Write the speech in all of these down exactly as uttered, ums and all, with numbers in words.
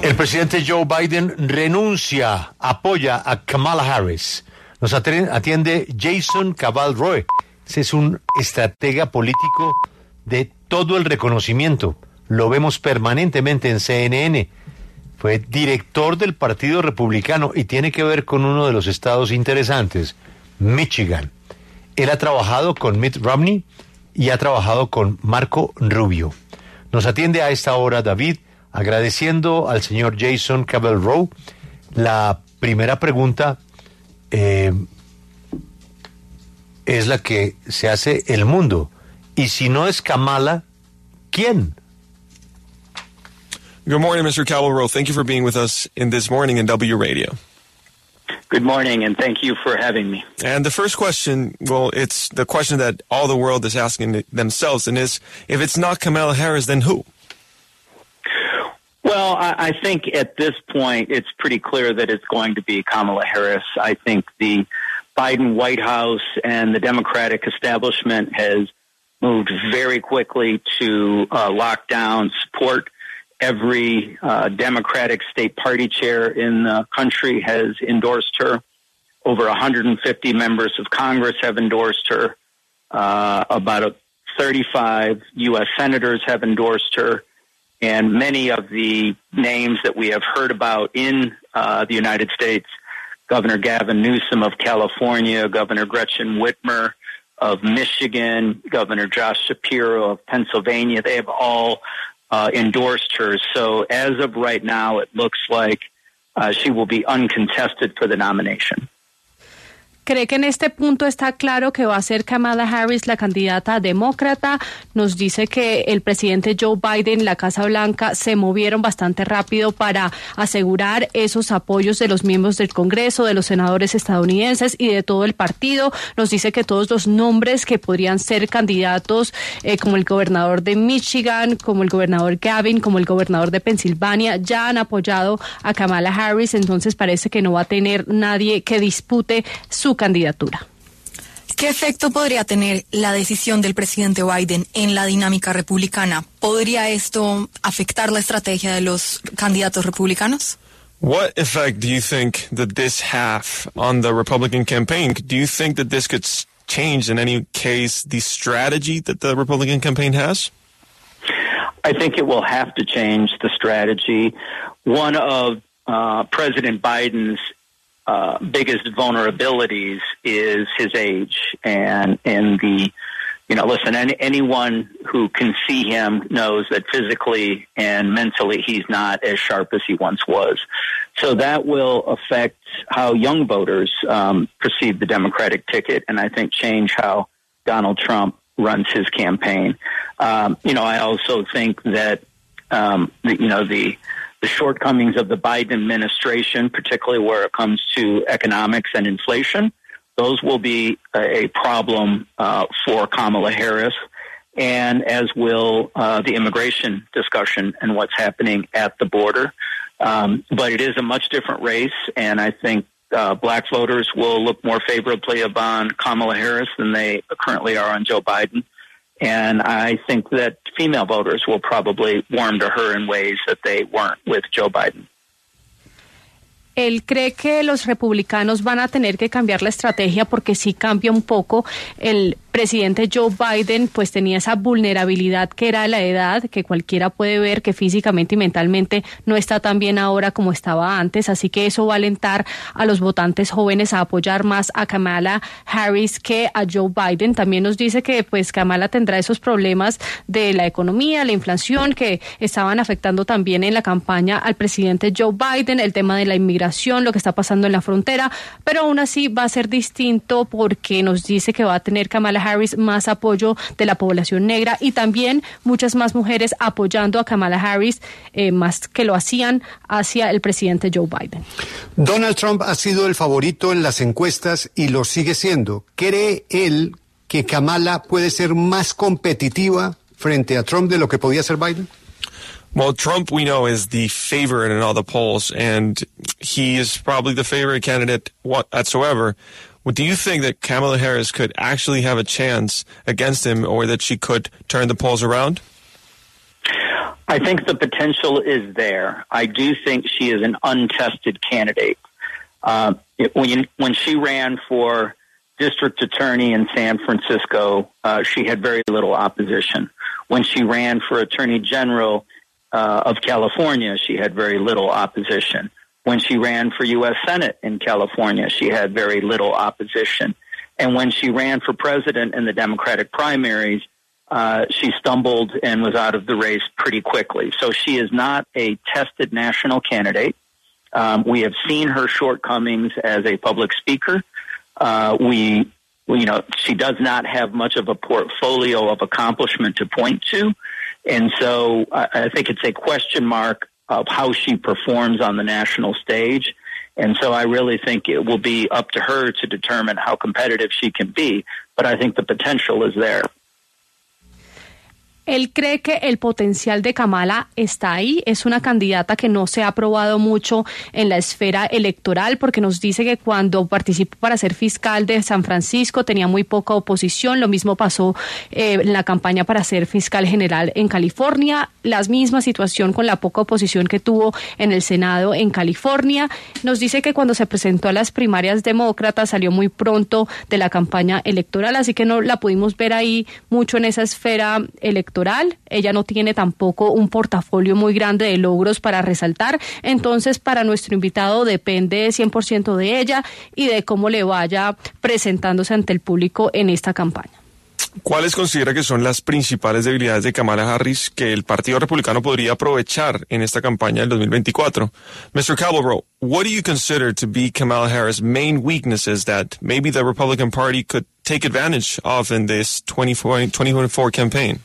El presidente Joe Biden renuncia, apoya a Kamala Harris. Nos atiende Jason Cabal Roy. Ese es un estratega político de todo el reconocimiento. Lo vemos permanentemente en C N N. Fue director del Partido Republicano y tiene que ver con uno de los estados interesantes, Michigan. Él ha trabajado con Mitt Romney y ha trabajado con Marco Rubio. Nos atiende a esta hora David, agradeciendo al señor Jason Cabal Roy. La primera pregunta eh, es la que se hace el mundo. Y si no es Kamala, ¿quién? Good morning, Mister Cabal-Rowe. Thank you for being with us in this morning in W Radio. Good morning, and thank you for having me. And the first question, well, it's the question that all the world is asking themselves, and is, if it's not Kamala Harris, then who? Well, I, I think at this point, it's pretty clear that it's going to be Kamala Harris. I think the Biden White House and the Democratic establishment has moved very quickly to uh, lock down support. Every uh, Democratic state party chair in the country has endorsed her. Over one hundred fifty members of Congress have endorsed her. Uh, about thirty-five U S senators have endorsed her. And many of the names that we have heard about in uh, the United States, Governor Gavin Newsom of California, Governor Gretchen Whitmer of Michigan, Governor Josh Shapiro of Pennsylvania, they have all uh, endorsed her. So as of right now, it looks like uh, she will be uncontested for the nomination. ¿Cree que en este punto está claro que va a ser Kamala Harris la candidata demócrata? Nos dice que el presidente Joe Biden, la Casa Blanca, se movieron bastante rápido para asegurar esos apoyos de los miembros del Congreso, de los senadores estadounidenses y de todo el partido. Nos dice que todos los nombres que podrían ser candidatos, eh, como el gobernador de Michigan, como el gobernador Gavin, como el gobernador de Pensilvania, ya han apoyado a Kamala Harris. Entonces parece que no va a tener nadie que dispute su candidatura. ¿Qué efecto podría tener la decisión del presidente Biden en la dinámica republicana? ¿Podría esto afectar la estrategia de los candidatos republicanos? What effect do you think that this have on the Republican campaign? Do you think that this could change in any case the strategy that the Republican campaign has? I think it will have to change the strategy. One of uh, President Biden's Uh, biggest vulnerabilities is his age, and and the, you know, listen, any, anyone who can see him knows that physically and mentally he's not as sharp as he once was. So that will affect how young voters um, perceive the Democratic ticket, and I think change how Donald Trump runs his campaign. Um, you know, I also think that um, the, you know the. The shortcomings of the Biden administration, particularly where it comes to economics and inflation, those will be a, a problem uh, for Kamala Harris, and as will uh, the immigration discussion and what's happening at the border. Um, but it is a much different race, and I think uh, black voters will look more favorably upon Kamala Harris than they currently are on Joe Biden. And I think that female voters will probably warm to her in ways that they weren't with Joe Biden. Él cree que los republicanos van a tener que cambiar la estrategia porque sí cambia un poco. El presidente Joe Biden pues tenía esa vulnerabilidad que era la edad, que cualquiera puede ver que físicamente y mentalmente no está tan bien ahora como estaba antes, así que eso va a alentar a los votantes jóvenes a apoyar más a Kamala Harris que a Joe Biden. También nos dice que pues Kamala tendrá esos problemas de la economía, la inflación que estaban afectando también en la campaña al presidente Joe Biden, el tema de la inmigración, lo que está pasando en la frontera, pero aún así va a ser distinto porque nos dice que va a tener Kamala Harris más apoyo de la población negra y también muchas más mujeres apoyando a Kamala Harris eh, más que lo hacían hacia el presidente Joe Biden. Donald Trump ha sido el favorito en las encuestas y lo sigue siendo. ¿Cree él que Kamala puede ser más competitiva frente a Trump de lo que podía ser Biden? Well, Trump, we know, is the favorite in all the polls, and he is probably the favorite candidate whatsoever. Do you think that Kamala Harris could actually have a chance against him, or that she could turn the polls around? I think the potential is there. I do think she is an untested candidate. Uh, it, when, you, when she ran for district attorney in San Francisco, uh, she had very little opposition. When she ran for attorney general uh, of California, she had very little opposition. When she ran for U S Senate in California, she had very little opposition. And when she ran for president in the Democratic primaries, uh, she stumbled and was out of the race pretty quickly. So she is not a tested national candidate. Um, we have seen her shortcomings as a public speaker. Uh, we, you know, she does not have much of a portfolio of accomplishment to point to. And so I, I think it's a question mark of how she performs on the national stage. And so I really think it will be up to her to determine how competitive she can be. But I think the potential is there. Él cree que el potencial de Kamala está ahí. Es una candidata que no se ha probado mucho en la esfera electoral porque nos dice que cuando participó para ser fiscal de San Francisco tenía muy poca oposición. Lo mismo pasó eh, en la campaña para ser fiscal general en California. La misma situación con la poca oposición que tuvo en el Senado en California. Nos dice que cuando se presentó a las primarias demócratas salió muy pronto de la campaña electoral, así que no la pudimos ver ahí mucho en esa esfera electoral. Ella no tiene tampoco un portafolio muy grande de logros para resaltar, entonces para nuestro invitado depende cien por ciento de ella y de cómo le vaya presentándose ante el público en esta campaña. ¿Cuáles considera que son las principales debilidades de Kamala Harris que el Partido Republicano podría aprovechar en esta campaña del dos mil veinticuatro? mister Caballero, what do you consider to be Kamala Harris' main weaknesses that maybe the Republican Party could take advantage of in this twenty twenty-four campaign?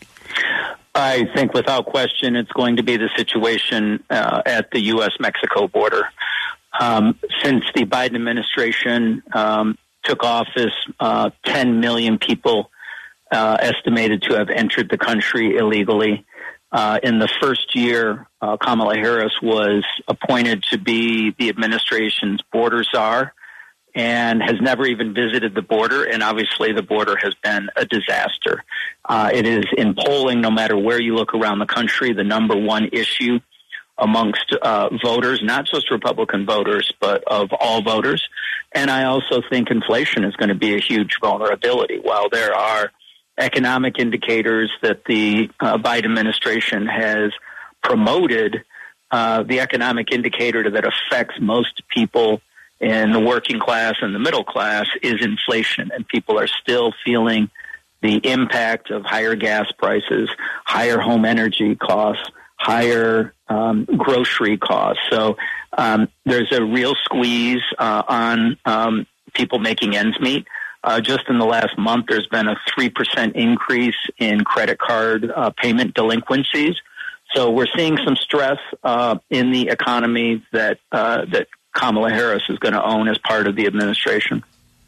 I think without question it's going to be the situation uh, at the U S Mexico border. Um, since the Biden administration um, took office, uh, ten million people uh, estimated to have entered the country illegally. Uh, in the first year, uh, Kamala Harris was appointed to be the administration's border czar and has never even visited the border, and obviously the border has been a disaster. Uh, it is in polling, no matter where you look around the country, the number one issue amongst uh, voters, not just Republican voters, but of all voters. And I also think inflation is going to be a huge vulnerability. While there are economic indicators that the uh, Biden administration has promoted, uh, the economic indicator that affects most people in the working class and the middle class is inflation, and people are still feeling the impact of higher gas prices, higher home energy costs, higher um, grocery costs. So um, there's a real squeeze uh, on um, people making ends meet. Uh, just in the last month, there's been a three percent increase in credit card uh, payment delinquencies. So we're seeing some stress uh, in the economy that uh, that Kamala Harris is going to own as part of the administration.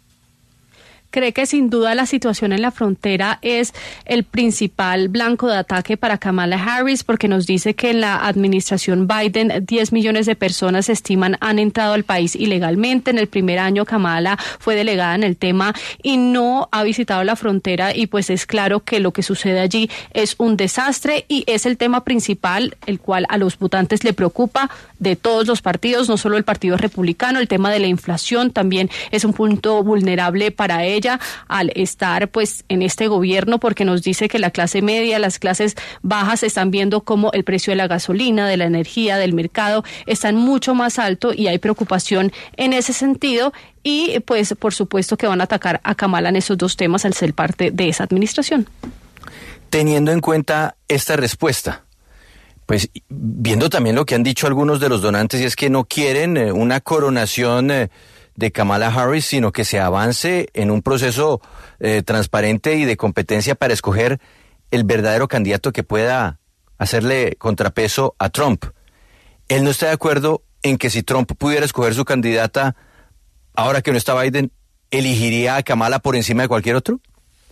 Cree que sin duda la situación en la frontera es el principal blanco de ataque para Kamala Harris, porque nos dice que en la administración Biden diez millones de personas se estiman han entrado al país ilegalmente. En el primer año Kamala fue delegada en el tema y no ha visitado la frontera, y pues es claro que lo que sucede allí es un desastre y es el tema principal, el cual a los votantes le preocupa de todos los partidos, no solo el Partido Republicano. El tema de la inflación también es un punto vulnerable para ella al estar pues en este gobierno, porque nos dice que la clase media, las clases bajas están viendo cómo el precio de la gasolina, de la energía, del mercado están mucho más alto y hay preocupación en ese sentido, y pues por supuesto que van a atacar a Kamala en esos dos temas al ser parte de esa administración. Teniendo en cuenta esta respuesta, pues viendo también lo que han dicho algunos de los donantes, y es que no quieren eh, una coronación eh, de Kamala Harris, sino que se avance en un proceso eh, transparente y de competencia para escoger el verdadero candidato que pueda hacerle contrapeso a Trump. Él no está de acuerdo en que si Trump pudiera escoger su candidata, ahora que no está Biden, ¿elegiría a Kamala por encima de cualquier otro?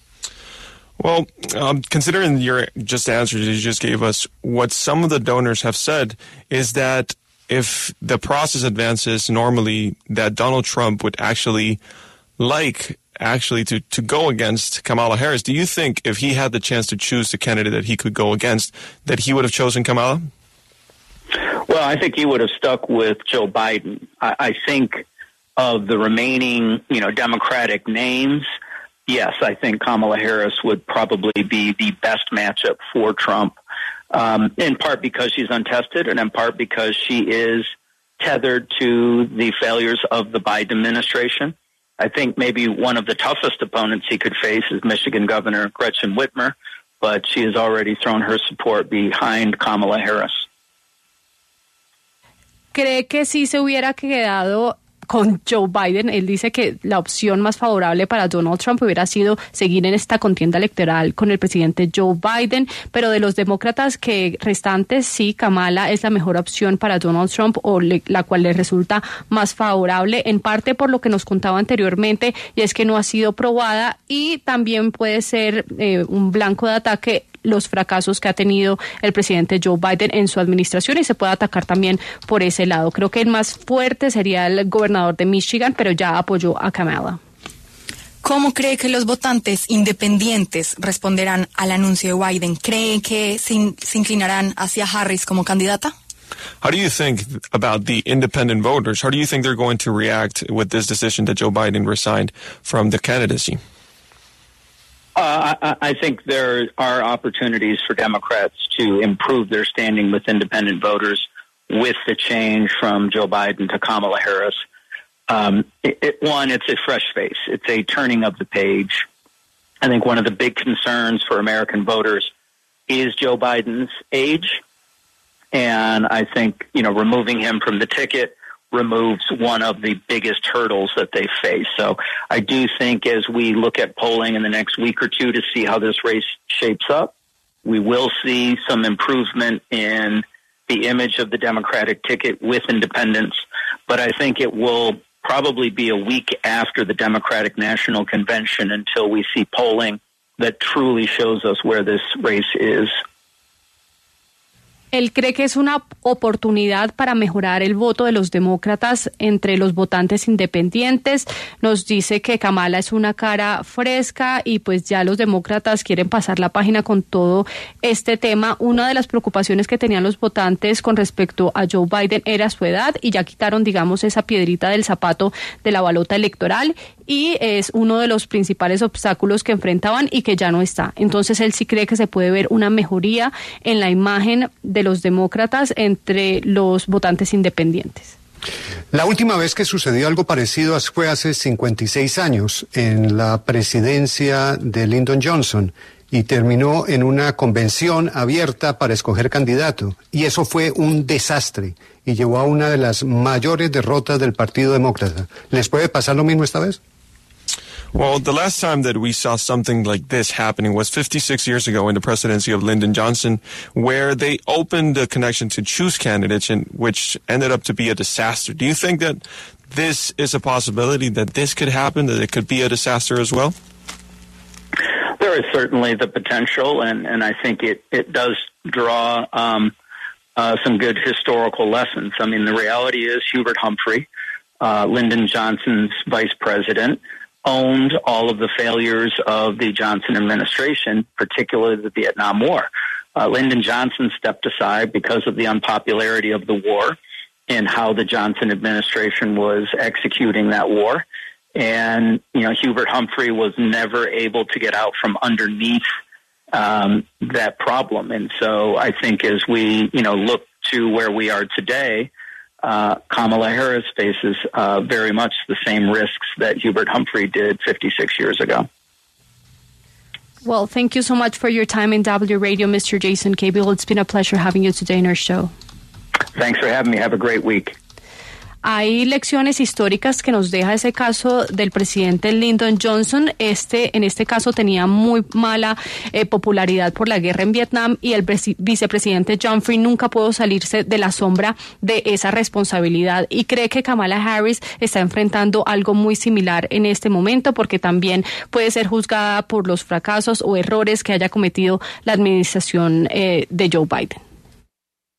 Well, um, considering your just answers you just gave us, what some of the donors have said is that if the process advances normally, that Donald Trump would actually like actually to, to go against Kamala Harris. Do you think if he had the chance to choose the candidate that he could go against, that he would have chosen Kamala? Well, I think he would have stuck with Joe Biden. I, I think of the remaining, you know, Democratic names, yes, I think Kamala Harris would probably be the best matchup for Trump, um, in part because she's untested and in part because she is tethered to the failures of the Biden administration. I think maybe one of the toughest opponents he could face is Michigan Governor Gretchen Whitmer, but she has already thrown her support behind Kamala Harris. ¿Cree que si se hubiera quedado con Joe Biden? Él dice que la opción más favorable para Donald Trump hubiera sido seguir en esta contienda electoral con el presidente Joe Biden, pero de los demócratas que restantes, sí, Kamala es la mejor opción para Donald Trump, o le, la cual le resulta más favorable, en parte por lo que nos contaba anteriormente, y es que no ha sido probada, y también puede ser eh, un blanco de ataque los fracasos que ha tenido el presidente Joe Biden en su administración, y se puede atacar también por ese lado. Creo que el más fuerte sería el gobernador de Michigan, pero ya apoyó a Kamala. ¿Cómo cree que los votantes independientes responderán al anuncio de Biden? ¿Cree que se, in- se inclinarán hacia Harris como candidata? How do you think about the independent voters? How do you think they're going to react with this decision that Joe Biden resigned from the candidacy? Uh, I, I think there are opportunities for Democrats to improve their standing with independent voters with the change from Joe Biden to Kamala Harris. Um, it, it, one, it's a fresh face. It's a turning of the page. I think one of the big concerns for American voters is Joe Biden's age. And I think, you know, removing him from the ticket removes one of the biggest hurdles that they face. So I do think as we look at polling in the next week or two to see how this race shapes up, we will see some improvement in the image of the Democratic ticket with independents. But I think it will probably be a week after the Democratic National Convention until we see polling that truly shows us where this race is. Él cree que es una oportunidad para mejorar el voto de los demócratas entre los votantes independientes. Nos dice que Kamala es una cara fresca y pues ya los demócratas quieren pasar la página con todo este tema. Una de las preocupaciones que tenían los votantes con respecto a Joe Biden era su edad, y ya quitaron, digamos, esa piedrita del zapato de la balota electoral, y es uno de los principales obstáculos que enfrentaban y que ya no está. Entonces él sí cree que se puede ver una mejoría en la imagen de los demócratas entre los votantes independientes. La última vez que sucedió algo parecido fue hace cincuenta y seis años, en la presidencia de Lyndon Johnson, y terminó en una convención abierta para escoger candidato. Y eso fue un desastre y llevó a una de las mayores derrotas del Partido Demócrata. ¿Les puede pasar lo mismo esta vez? Well, the last time that we saw something like this happening was fifty-six years ago in the presidency of Lyndon Johnson, where they opened the connection to choose candidates, and which ended up to be a disaster. Do you think that this is a possibility, that this could happen, that it could be a disaster as well? There is certainly the potential, and, and I think it, it does draw um, uh, some good historical lessons. I mean, the reality is Hubert Humphrey, uh, Lyndon Johnson's vice president, owned all of the failures of the Johnson administration, particularly the Vietnam War. Uh, Lyndon Johnson stepped aside because of the unpopularity of the war and how the Johnson administration was executing that war. And, you know, Hubert Humphrey was never able to get out from underneath um, that problem. And so I think as we, you know, look to where we are today, Uh, Kamala Harris faces uh, very much the same risks that Hubert Humphrey did fifty-six years ago. Well, thank you so much for your time in W Radio, Mister Jason Cable. It's been a pleasure having you today in our show. Thanks for having me. Have a great week. Hay lecciones históricas que nos deja ese caso del presidente Lyndon Johnson. Este, en este caso, tenía muy mala eh, popularidad por la guerra en Vietnam, y el vicepresidente Humphrey nunca pudo salirse de la sombra de esa responsabilidad, y cree que Kamala Harris está enfrentando algo muy similar en este momento, porque también puede ser juzgada por los fracasos o errores que haya cometido la administración eh, de Joe Biden.